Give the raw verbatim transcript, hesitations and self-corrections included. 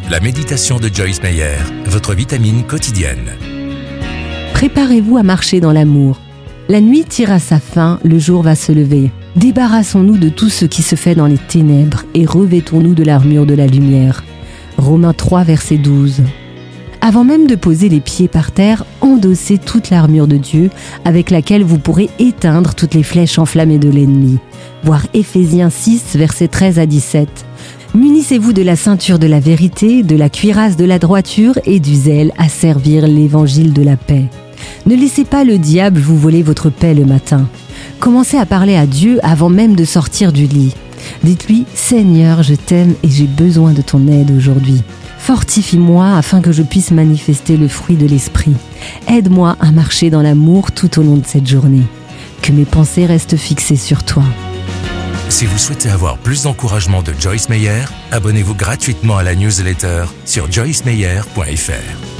La méditation de Joyce Meyer, votre vitamine quotidienne. Préparez-vous à marcher dans l'amour. La nuit tire à sa fin, le jour va se lever. Débarrassons-nous de tout ce qui se fait dans les ténèbres et revêtons-nous de l'armure de la lumière. Romains trois, verset douze. Avant même de poser les pieds par terre, endossez toute l'armure de Dieu avec laquelle vous pourrez éteindre toutes les flèches enflammées de l'ennemi. Voir Éphésiens six, versets treize à dix-sept. Munissez-vous de la ceinture de la vérité, de la cuirasse de la droiture et du zèle à servir l'évangile de la paix. Ne laissez pas le diable vous voler votre paix le matin. Commencez à parler à Dieu avant même de sortir du lit. Dites-lui « Seigneur, je t'aime et j'ai besoin de ton aide aujourd'hui. Fortifie-moi afin que je puisse manifester le fruit de l'esprit. Aide-moi à marcher dans l'amour tout au long de cette journée. Que mes pensées restent fixées sur toi. » Si vous souhaitez avoir plus d'encouragement de Joyce Meyer, abonnez-vous gratuitement à la newsletter sur joyce meyer point f r.